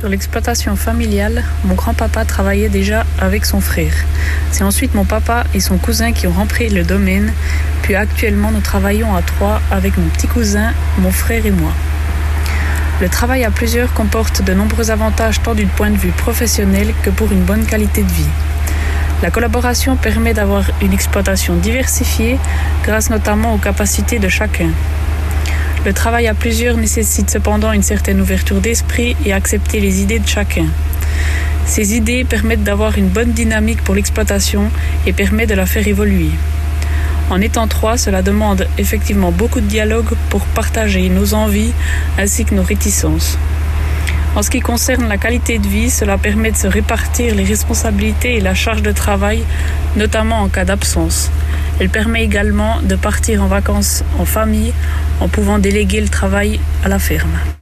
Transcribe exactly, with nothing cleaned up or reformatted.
Sur l'exploitation familiale, mon grand-papa travaillait déjà avec son frère. C'est ensuite mon papa et son cousin qui ont repris le domaine, puis actuellement nous travaillons à trois avec mon petit cousin, mon frère et moi. Le travail à plusieurs comporte de nombreux avantages tant du point de vue professionnel que pour une bonne qualité de vie. La collaboration permet d'avoir une exploitation diversifiée grâce notamment aux capacités de chacun. Le travail à plusieurs nécessite cependant une certaine ouverture d'esprit et accepter les idées de chacun. Ces idées permettent d'avoir une bonne dynamique pour l'exploitation et permettent de la faire évoluer. En étant trois, cela demande effectivement beaucoup de dialogue pour partager nos envies ainsi que nos réticences. En ce qui concerne la qualité de vie, cela permet de se répartir les responsabilités et la charge de travail, notamment en cas d'absence. Elle permet également de partir en vacances en famille en pouvant déléguer le travail à la ferme.